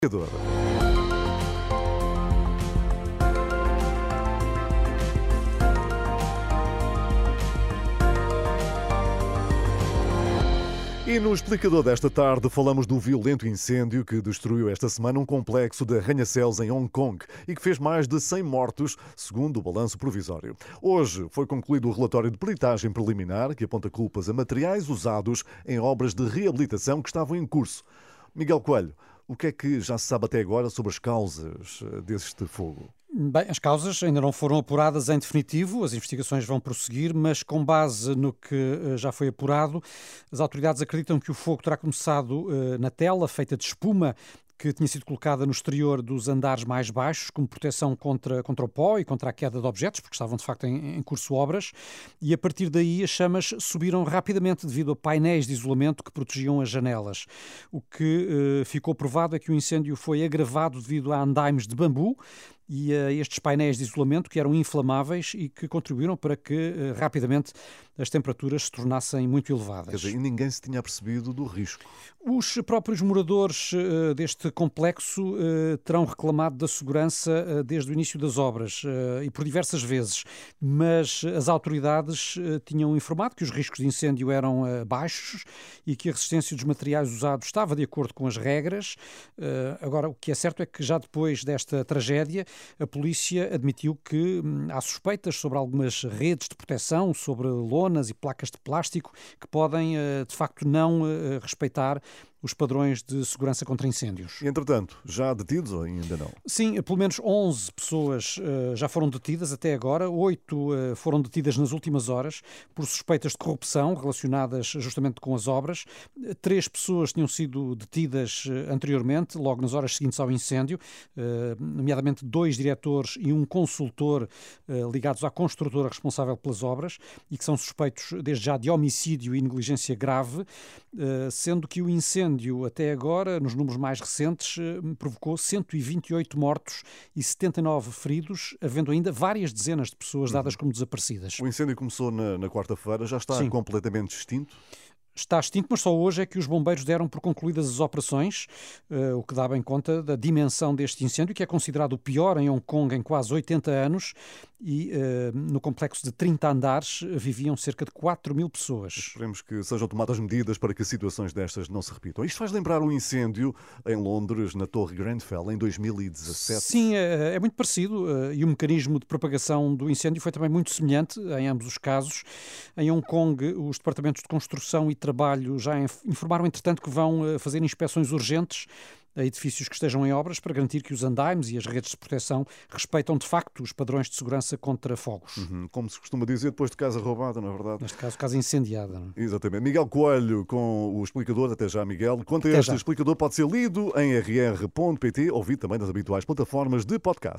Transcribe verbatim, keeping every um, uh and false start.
E no explicador desta tarde falamos do violento incêndio que destruiu esta semana um complexo de arranha-céus em Hong Kong e que fez mais de cem mortos, segundo o balanço provisório. Hoje foi concluído o relatório de peritagem preliminar que aponta culpas a materiais usados em obras de reabilitação que estavam em curso. Miguel Coelho, o que é que já se sabe até agora sobre as causas deste fogo? Bem, as causas ainda não foram apuradas em definitivo, as investigações vão prosseguir, mas com base no que já foi apurado, as autoridades acreditam que o fogo terá começado na tela feita de espuma que tinha sido colocada no exterior dos andares mais baixos, como proteção contra, contra o pó e contra a queda de objetos, porque estavam de facto em, em curso obras, e a partir daí as chamas subiram rapidamente devido a painéis de isolamento que protegiam as janelas. O que eh, ficou provado é que o incêndio foi agravado devido a andaimes de bambu e a estes painéis de isolamento que eram inflamáveis e que contribuíram para que eh, rapidamente as temperaturas se tornassem muito elevadas. Quer dizer, e ninguém se tinha percebido do risco. Os próprios moradores uh, deste complexo uh, terão reclamado da segurança uh, desde o início das obras uh, e por diversas vezes, mas as autoridades uh, tinham informado que os riscos de incêndio eram uh, baixos e que a resistência dos materiais usados estava de acordo com as regras. Uh, agora, o que é certo é que já depois desta tragédia, a polícia admitiu que hum, há suspeitas sobre algumas redes de proteção, sobre lonas e placas de plástico que podem, uh, de facto, não uh, respeitar os padrões de segurança contra incêndios. E, entretanto, já detidos ou ainda não? Sim, pelo menos onze pessoas uh, já foram detidas até agora, oito uh, foram detidas nas últimas horas por suspeitas de corrupção relacionadas justamente com as obras. Três pessoas tinham sido detidas uh, anteriormente, logo nas horas seguintes ao incêndio, uh, nomeadamente dois diretores e um consultor uh, ligados à construtora responsável pelas obras e que são suspeitos desde já de homicídio e negligência grave, uh, sendo que o incêndio até agora, nos números mais recentes, provocou cento e vinte e oito mortos e setenta e nove feridos, havendo ainda várias dezenas de pessoas dadas como desaparecidas. O incêndio começou na, na quarta-feira, já está Sim. completamente extinto? Está extinto, mas só hoje é que os bombeiros deram por concluídas as operações, uh, o que dá bem conta da dimensão deste incêndio, que é considerado o pior em Hong Kong em quase oitenta anos, e uh, no complexo de trinta andares viviam cerca de quatro mil pessoas. Esperemos que sejam tomadas medidas para que situações destas não se repitam. Isto faz lembrar o incêndio em Londres, na Torre Grenfell, em dois mil e dezassete. Sim, é, é muito parecido, uh, e o mecanismo de propagação do incêndio foi também muito semelhante em ambos os casos. Em Hong Kong, os departamentos de construção e trabalho já informaram, entretanto, que vão fazer inspeções urgentes a edifícios que estejam em obras para garantir que os andaimes e as redes de proteção respeitam de facto os padrões de segurança contra fogos. Uhum, como se costuma dizer, depois de casa roubada, na verdade. Neste caso, casa incendiada. Não é? Exatamente. Miguel Coelho com o explicador. Até já, Miguel. Quanto a Até este já. explicador, pode ser lido em r r ponto p t, ouvido também nas habituais plataformas de podcast.